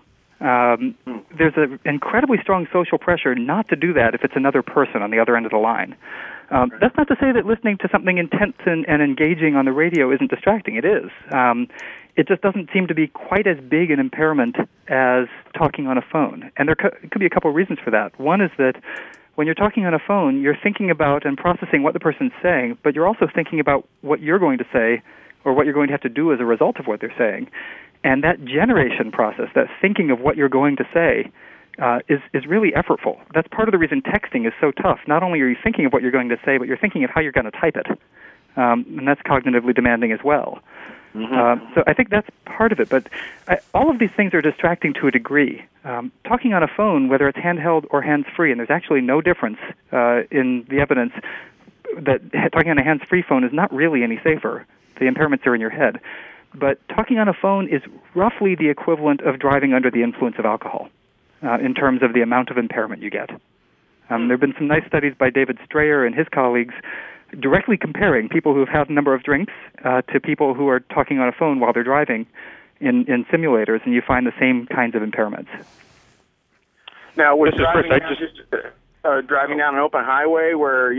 There's an incredibly strong social pressure not to do that if it's another person on the other end of the line. That's not to say that listening to something intense and engaging on the radio isn't distracting. It is. It just doesn't seem to be quite as big an impairment as talking on a phone. And there could be a couple of reasons for that. One is that when you're talking on a phone, you're thinking about and processing what the person's saying, but you're also thinking about what you're going to say or what you're going to have to do as a result of what they're saying. And that generation process, that thinking of what you're going to say, is really effortful. That's part of the reason texting is so tough. Not only are you thinking of what you're going to say, but you're thinking of how you're going to type it. and that's cognitively demanding as well. So I think that's part of it, but all of these things are distracting to a degree. Talking on a phone, whether it's handheld or hands-free, and there's actually no difference in the evidence that talking on a hands-free phone is not really any safer. The impairments are in your head. But talking on a phone is roughly the equivalent of driving under the influence of alcohol in terms of the amount of impairment you get. There have been some nice studies by David Strayer and his colleagues directly comparing people who have had a number of drinks to people who are talking on a phone while they're driving in simulators, and you find the same kinds of impairments. Now, with driving down an open highway where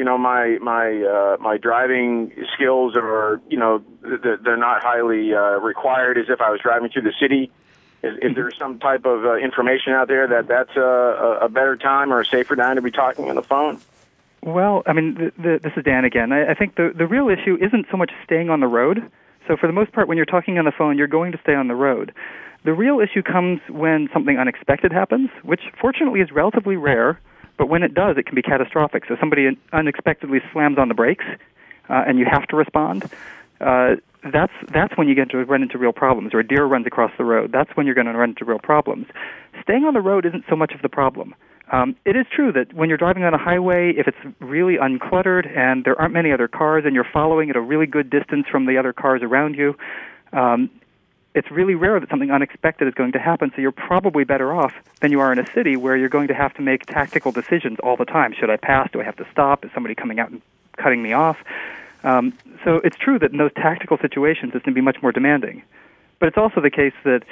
my driving skills are they're not highly required as if I was driving through the city. Is there some type of information out there that's a better time or a safer time to be talking on the phone? Well, I mean, this is Dan again. I think the real issue isn't so much staying on the road. So for the most part, when you're talking on the phone, you're going to stay on the road. The real issue comes when something unexpected happens, which fortunately is relatively rare, but when it does, it can be catastrophic. So somebody unexpectedly slams on the brakes, and you have to respond. That's when you get to run into real problems, or a deer runs across the road. That's when you're going to run into real problems. Staying on the road isn't so much of the problem. It is true that when you're driving on a highway, if it's really uncluttered and there aren't many other cars and you're following at a really good distance from the other cars around you, it's really rare that something unexpected is going to happen, so you're probably better off than you are in a city where you're going to have to make tactical decisions all the time. Should I pass? Do I have to stop? Is somebody coming out and cutting me off? So it's true that in those tactical situations, it's going to be much more demanding. But it's also the case that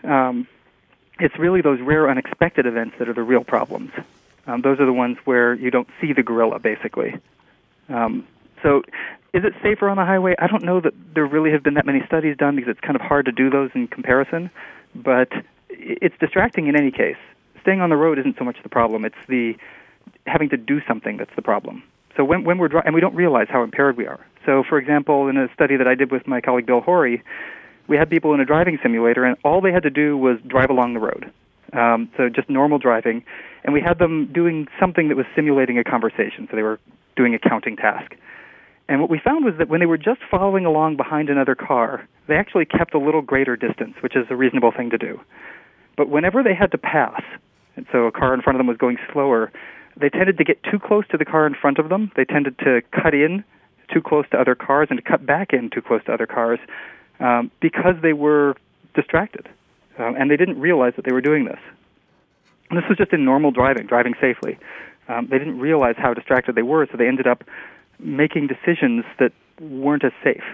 it's really those rare unexpected events that are the real problems. Those are the ones where you don't see the gorilla, basically. So is it safer on the highway? I don't know that there really have been that many studies done because it's kind of hard to do those in comparison, but it's distracting in any case. Staying on the road isn't so much the problem. It's the having to do something that's the problem. So when we're driving, and we don't realize how impaired we are. So, for example, in a study that I did with my colleague Bill Horry, we had people in a driving simulator, and all they had to do was drive along the road. So just normal driving. And we had them doing something that was simulating a conversation. So they were doing a counting task. And what we found was that when they were just following along behind another car, they actually kept a little greater distance, which is a reasonable thing to do. But whenever they had to pass, and so a car in front of them was going slower, they tended to get too close to the car in front of them. They tended to cut in too close to other cars and to cut back in too close to other cars because they were distracted. And they didn't realize that they were doing this. And this was just in normal driving safely. They didn't realize how distracted they were, so they ended up making decisions that weren't as safe.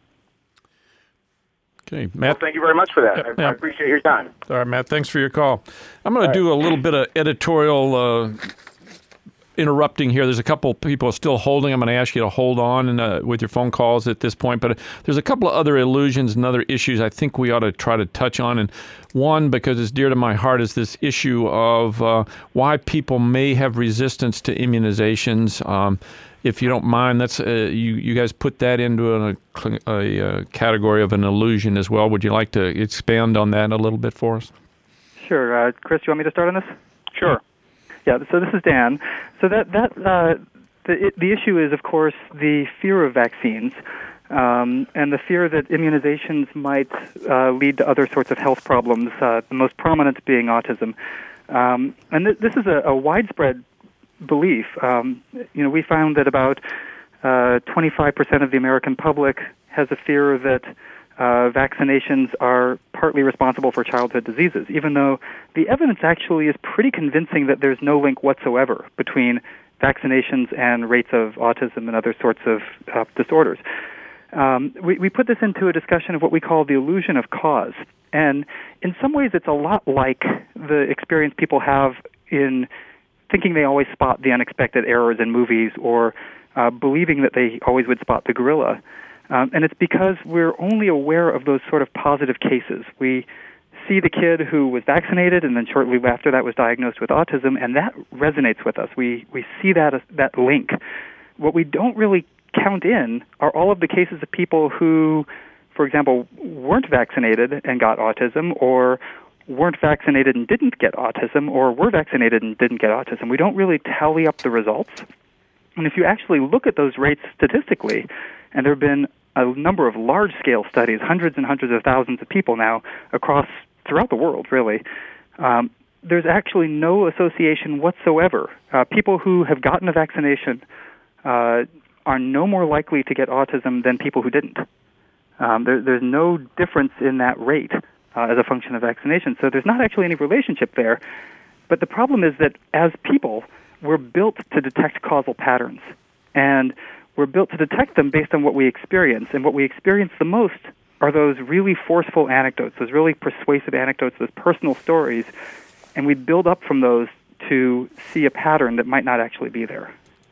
Okay, Matt. Well, thank you very much for that. I appreciate your time. All right, Matt, thanks for your call. I'm going to do a little bit of editorial interrupting here. There's a couple people still holding. I'm going to ask you to hold on with your phone calls at this point. But there's a couple of other illusions and other issues I think we ought to try to touch on. And one, because it's dear to my heart, is this issue of why people may have resistance to immunizations. If you don't mind, that's you guys put that into a category of an illusion as well. Would you like to expand on that a little bit for us? Sure. Chris, you want me to start on this? Sure. Yeah, so this is Dan. So the issue is, of course, the fear of vaccines and the fear that immunizations might lead to other sorts of health problems, the most prominent being autism. And this is a widespread belief. We found that about 25% of the American public has a fear that vaccinations are partly responsible for childhood diseases, even though the evidence actually is pretty convincing that there's no link whatsoever between vaccinations and rates of autism and other sorts of disorders. We put this into a discussion of what we call the illusion of cause. And in some ways, it's a lot like the experience people have in thinking they always spot the unexpected errors in movies or believing that they always would spot the gorilla. And it's because we're only aware of those sort of positive cases. We see the kid who was vaccinated and then shortly after that was diagnosed with autism, and that resonates with us. We see that link. What we don't really count in are all of the cases of people who, for example, weren't vaccinated and got autism, or weren't vaccinated and didn't get autism, or were vaccinated and didn't get autism. We don't really tally up the results. And if you actually look at those rates statistically, And there have been a number of large-scale studies, hundreds and hundreds of thousands of people now throughout the world, really. There's actually no association whatsoever. People who have gotten a vaccination are no more likely to get autism than people who didn't. There's no difference in that rate as a function of vaccination. So there's not actually any relationship there. But the problem is that as people, we're built to detect causal patterns. And we're built to detect them based on what we experience. And what we experience the most are those really forceful anecdotes, those really persuasive anecdotes, those personal stories. And we build up from those to see a pattern that might not actually be there.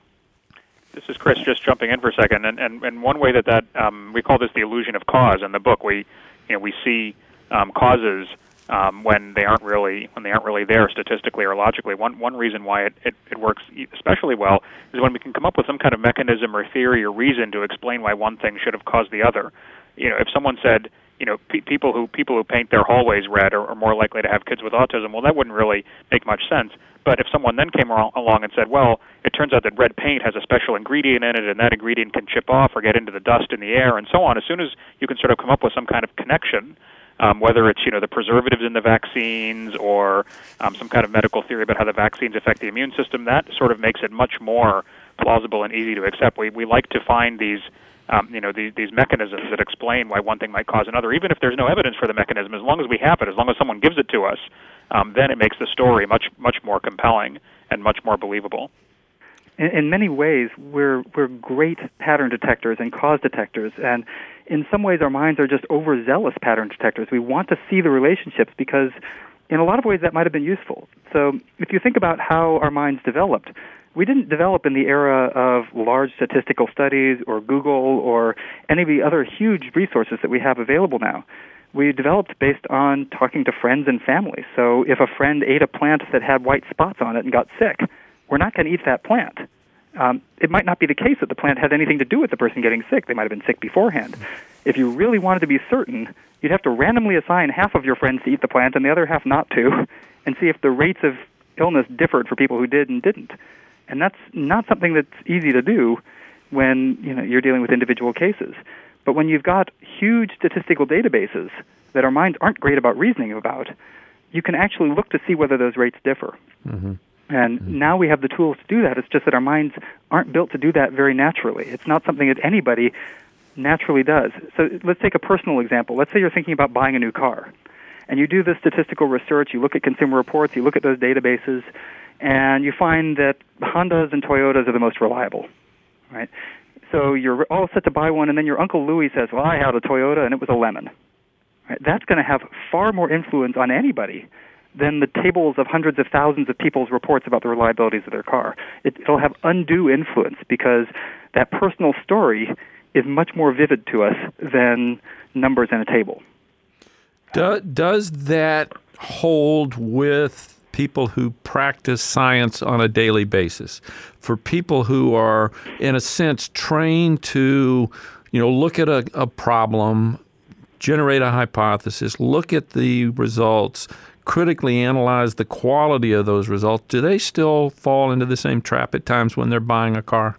This is Chris, just jumping in for a second. And one way that we call this the illusion of cause in the book. We see causes when they aren't really there statistically or logically. One reason why it works especially well is when we can come up with some kind of mechanism or theory or reason to explain why one thing should have caused the other. If someone said, people who paint their hallways red are more likely to have kids with autism, well, that wouldn't really make much sense. But if someone then came along and said, well, it turns out that red paint has a special ingredient in it, and that ingredient can chip off or get into the dust in the air and so on, as soon as you can sort of come up with some kind of connection, whether it's the preservatives in the vaccines or some kind of medical theory about how the vaccines affect the immune system, that sort of makes it much more plausible and easy to accept. We like to find these mechanisms that explain why one thing might cause another, even if there's no evidence for the mechanism. As long as we have it, as long as someone gives it to us, then it makes the story much more compelling and much more believable. In many ways, we're great pattern detectors and cause detectors, and in some ways our minds are just overzealous pattern detectors. We want to see the relationships because in a lot of ways that might have been useful. So if you think about how our minds developed, we didn't develop in the era of large statistical studies or Google or any of the other huge resources that we have available now. We developed based on talking to friends and family. So if a friend ate a plant that had white spots on it and got sick, we're not going to eat that plant. It might not be the case that the plant had anything to do with the person getting sick. They might have been sick beforehand. If you really wanted to be certain, you'd have to randomly assign half of your friends to eat the plant and the other half not to, and see if the rates of illness differed for people who did and didn't. And that's not something that's easy to do when you're dealing with individual cases. But when you've got huge statistical databases that our minds aren't great about reasoning about, you can actually look to see whether those rates differ. Mm-hmm. And now we have the tools to do that. It's just that our minds aren't built to do that very naturally. It's not something that anybody naturally does. So let's take a personal example. Let's say you're thinking about buying a new car. And you do this statistical research, you look at Consumer Reports, you look at those databases, and you find that Hondas and Toyotas are the most reliable, right? So you're all set to buy one, and then your Uncle Louis says, well, I had a Toyota, and it was a lemon. Right? That's going to have far more influence on anybody than the tables of hundreds of thousands of people's reports about the reliabilities of their car. It'll have undue influence because that personal story is much more vivid to us than numbers in a table. Does that hold with people who practice science on a daily basis? For people who are, in a sense, trained to, look at a problem, generate a hypothesis, look at the results, critically analyze the quality of those results, do they still fall into the same trap at times when they're buying a car?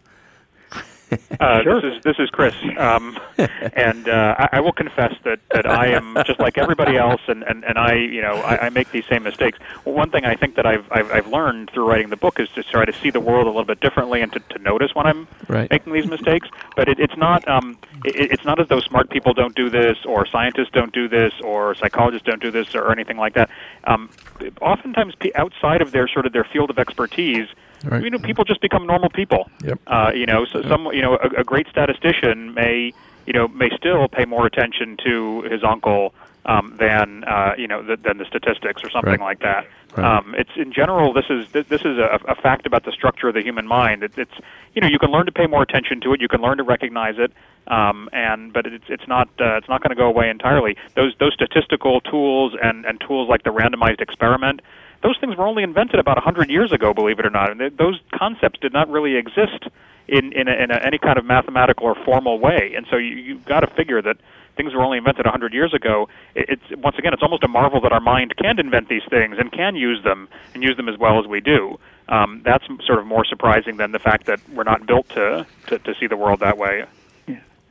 Sure. This is Chris, and I will confess that I am just like everybody else, and I make these same mistakes. Well, one thing I think that I've learned through writing the book is to try to see the world a little bit differently and to notice when I'm making these mistakes. But it's not as though smart people don't do this, or scientists don't do this, or psychologists don't do this, or anything like that. Oftentimes, outside of their field of expertise, people just become normal people. Yep. A great statistician may still pay more attention to his uncle than the statistics or something like that. Right. It's in general. This is a fact about the structure of the human mind. It's you can learn to pay more attention to it. You can learn to recognize it. But it's not going to go away entirely. Those statistical tools and tools like the randomized experiment. Those things were only invented about 100 years ago, believe it or not, and those concepts did not really exist in any kind of mathematical or formal way. And so you've got to figure that things were only invented 100 years ago. It's almost a marvel that our mind can invent these things and can use them and use them as well as we do. That's sort of more surprising than the fact that we're not built to see the world that way. Yeah.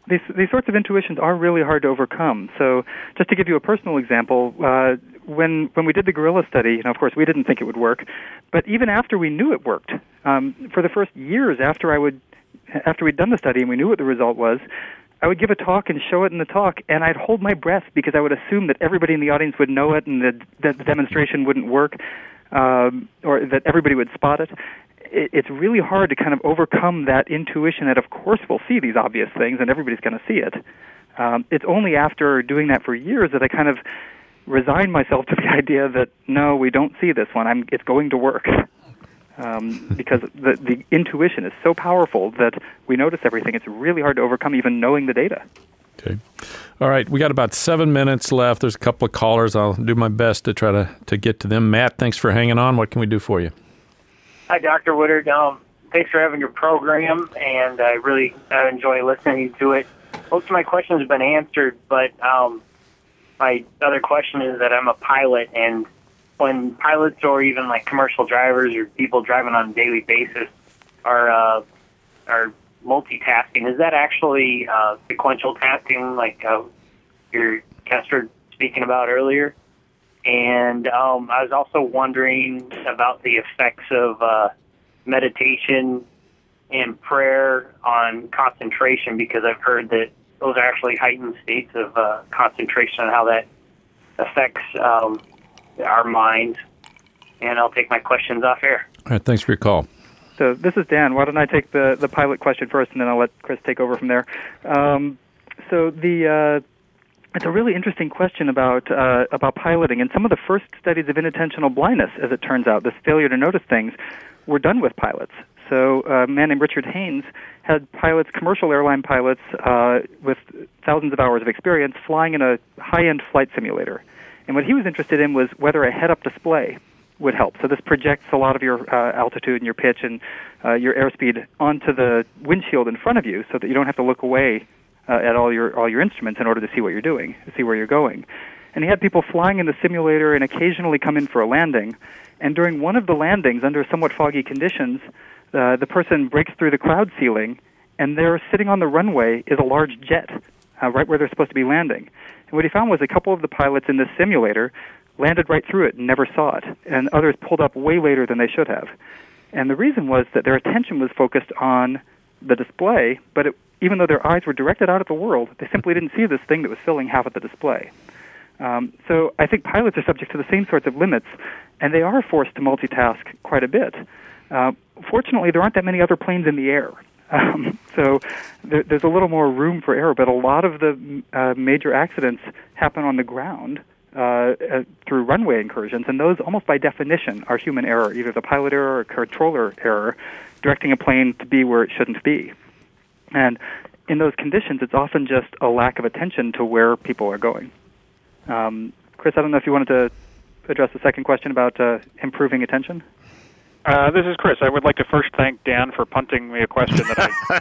These sorts of intuitions are really hard to overcome. So just to give you a personal example, when we did the gorilla study, of course, we didn't think it would work, but even after we knew it worked, for the first years after we'd done the study and we knew what the result was, I would give a talk and show it in the talk, and I'd hold my breath because I would assume that everybody in the audience would know it and that the demonstration wouldn't work, or that everybody would spot it. It's really hard to kind of overcome that intuition that, of course, we'll see these obvious things and everybody's going to see it. It's only after doing that for years that I kind of resigned myself to the idea that, no, we don't see this one. It's going to work. Because the intuition is so powerful that we notice everything. It's really hard to overcome even knowing the data. Okay. All right. We got about 7 minutes left. There's a couple of callers. I'll do my best to try to get to them. Matt, thanks for hanging on. What can we do for you? Hi, Dr. Woodard. Thanks for having your program, and I really enjoy listening to it. Most of my questions have been answered, but my other question is that I'm a pilot, and when pilots or even like commercial drivers or people driving on a daily basis are multitasking, is that actually sequential tasking like your Kester speaking about earlier? And I was also wondering about the effects of meditation and prayer on concentration, because I've heard that those are actually heightened states of concentration and how that affects our minds. And I'll take my questions off air. All right, thanks for your call. So this is Dan. Why don't I take the pilot question first, and then I'll let Chris take over from there. It's a really interesting question about piloting, and some of the first studies of inattentional blindness, as it turns out, this failure to notice things, were done with pilots. So a man named Richard Haynes had pilots, commercial airline pilots, with thousands of hours of experience flying in a high-end flight simulator. And what he was interested in was whether a head-up display would help. So this projects a lot of your altitude and your pitch and your airspeed onto the windshield in front of you, so that you don't have to look away at all your instruments in order to see what you're doing, to see where you're going. And he had people flying in the simulator and occasionally come in for a landing. And during one of the landings, under somewhat foggy conditions, the person breaks through the cloud ceiling, and there, sitting on the runway, is a large jet, right where they're supposed to be landing. And what he found was a couple of the pilots in this simulator landed right through it and never saw it, and others pulled up way later than they should have. And the reason was that their attention was focused on the display, but even though their eyes were directed out at the world, they simply didn't see this thing that was filling half of the display. So I think pilots are subject to the same sorts of limits, and they are forced to multitask quite a bit. Fortunately, there aren't that many other planes in the air. So there's a little more room for error, but a lot of the major accidents happen on the ground through runway incursions, and those almost by definition are human error, either the pilot error or controller error, directing a plane to be where it shouldn't be. And in those conditions, it's often just a lack of attention to where people are going. Chris, I don't know if you wanted to address the second question about improving attention? This is Chris. I would like to first thank Dan for punting me a question that I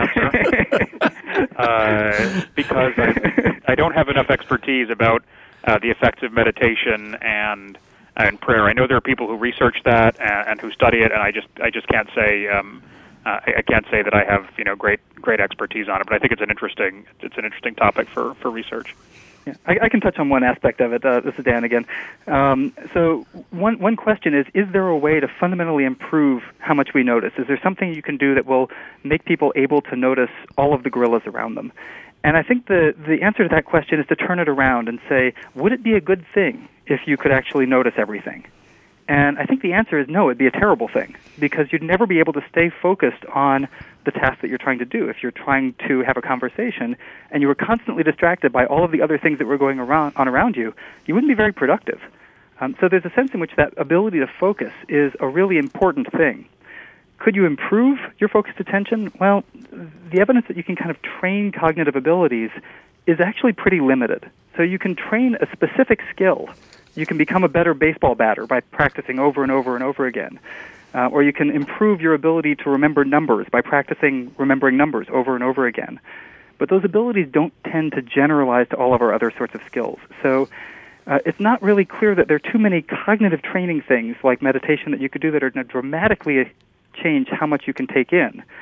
cannot answer because I don't have enough expertise about the effects of meditation and prayer. I know there are people who research that and who study it, and I just can't say I can't say that I have great expertise on it. But I think it's an interesting topic for research. Yeah, I can touch on one aspect of it. This is Dan again. So one question is there a way to fundamentally improve how much we notice? Is there something you can do that will make people able to notice all of the gorillas around them? And I think the answer to that question is to turn it around and say, would it be a good thing if you could actually notice everything? And I think the answer is no, it'd be a terrible thing, because you'd never be able to stay focused on the task that you're trying to do. If you're trying to have a conversation and you were constantly distracted by all of the other things that were going around you, you wouldn't be very productive. So there's a sense in which that ability to focus is a really important thing. Could you improve your focused attention? Well, the evidence that you can kind of train cognitive abilities is actually pretty limited. So you can train a specific skill. You can become a better baseball batter by practicing over and over and over again. Or you can improve your ability to remember numbers by practicing remembering numbers over and over again. But those abilities don't tend to generalize to all of our other sorts of skills. So it's not really clear that there are too many cognitive training things like meditation that you could do that are going to dramatically change how much you can take in.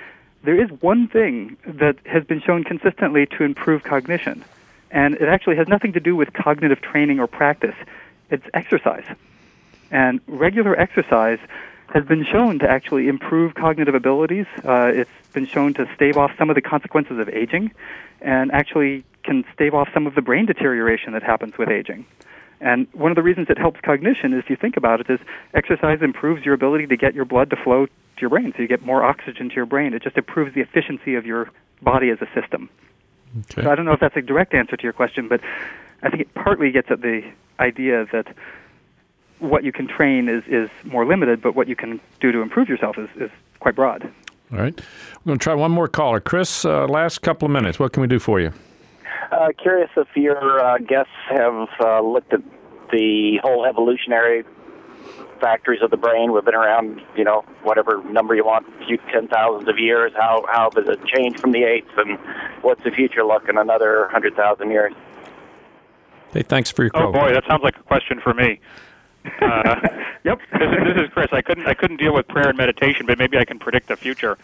there is one thing that has been shown consistently to improve cognition, and it actually has nothing to do with cognitive training or practice. It's exercise. And regular exercise has been shown to actually improve cognitive abilities. It's been shown to stave off some of the consequences of aging, and actually can stave off some of the brain deterioration that happens with aging. And one of the reasons it helps cognition, if you think about it, is exercise improves your ability to get your blood to flow to your brain, so you get more oxygen to your brain. It just improves the efficiency of your body as a system. Okay. So I don't know if that's a direct answer to your question, but I think it partly gets at the idea that what you can train is more limited, but what you can do to improve yourself is quite broad. All right. We're going to try one more caller. Chris, last couple of minutes. What can we do for you? Curious if your guests have looked at the whole evolutionary factories of the brain. We've been around, whatever number you want, a few 10,000s of years. How does it change from the apes, and what's the future look in another 100,000 years? Hey, thanks for your call. Oh boy, that sounds like a question for me. Yep. This is Chris. I couldn't deal with prayer and meditation, but maybe I can predict the future.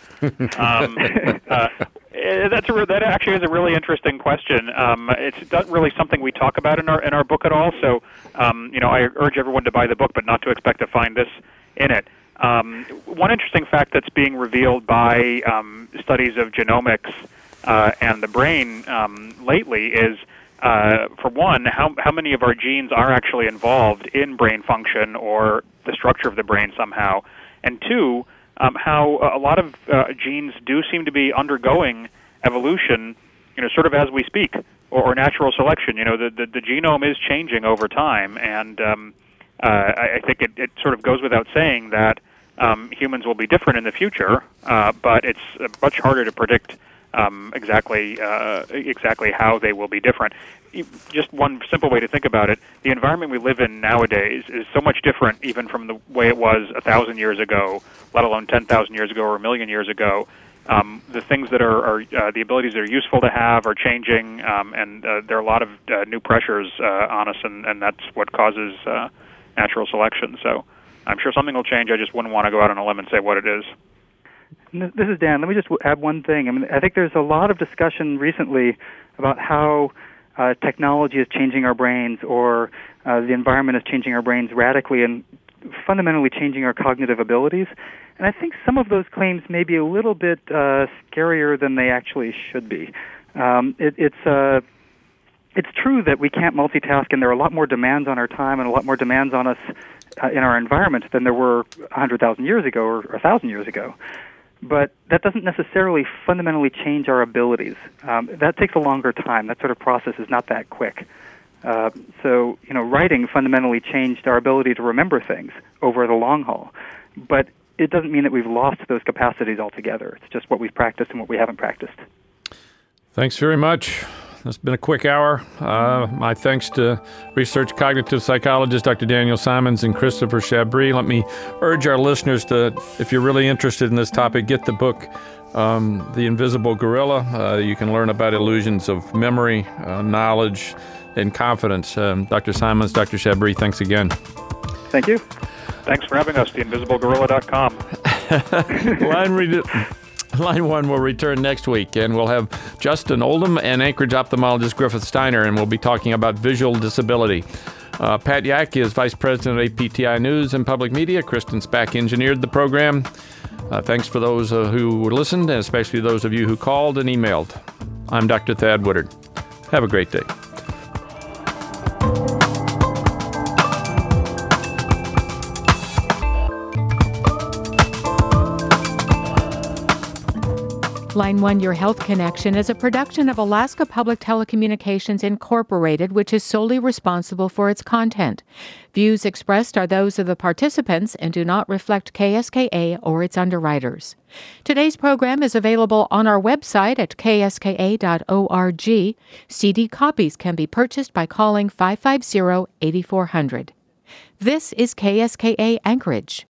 That actually is a really interesting question. It's not really something we talk about in our book at all. So, I urge everyone to buy the book, but not to expect to find this in it. One interesting fact that's being revealed by studies of genomics and the brain lately is, for one, how many of our genes are actually involved in brain function or the structure of the brain somehow, and two, how a lot of genes do seem to be undergoing evolution, sort of as we speak, or natural selection. The genome is changing over time, and I think it sort of goes without saying that humans will be different in the future, but it's much harder to predict exactly how they will be different. Just one simple way to think about it: the environment we live in nowadays is so much different, even from the way it was 1,000 years ago, let alone 10,000 years ago or 1,000,000 years ago. The things that are the abilities that are useful to have are changing, and there are a lot of new pressures on us, and that's what causes natural selection. So I'm sure something will change. I just wouldn't want to go out on a limb and say what it is. This is Dan. Let me just add one thing. I think there's a lot of discussion recently about how technology is changing our brains, or the environment is changing our brains radically and fundamentally changing our cognitive abilities. And I think some of those claims may be a little bit scarier than they actually should be. It's true that we can't multitask, and there are a lot more demands on our time and a lot more demands on us in our environment than there were 100,000 years ago or 1,000 years ago. But that doesn't necessarily fundamentally change our abilities. That takes a longer time. That sort of process is not that quick. So, writing fundamentally changed our ability to remember things over the long haul. But it doesn't mean that we've lost those capacities altogether. It's just what we've practiced and what we haven't practiced. Thanks very much. It's been a quick hour. My thanks to research cognitive psychologist Dr. Daniel Simons and Christopher Chabris. Let me urge our listeners to, if you're really interested in this topic, get the book, The Invisible Gorilla. You can learn about illusions of memory, knowledge, and confidence. Dr. Simons, Dr. Chabris, thanks again. Thank you. Thanks for having us, theinvisible-gorilla.com. Line 1 will return next week, and we'll have Justin Oldham and Anchorage ophthalmologist Griffith Steiner, and we'll be talking about visual disability. Pat Yak is Vice President of APTI News and Public Media. Kristen Spack engineered the program. Thanks for those who listened, and especially those of you who called and emailed. I'm Dr. Thad Woodard. Have a great day. Line 1 Your Health Connection is a production of Alaska Public Telecommunications Incorporated, which is solely responsible for its content. Views expressed are those of the participants and do not reflect KSKA or its underwriters. Today's program is available on our website at kska.org. CD copies can be purchased by calling 550-8400. This is KSKA Anchorage.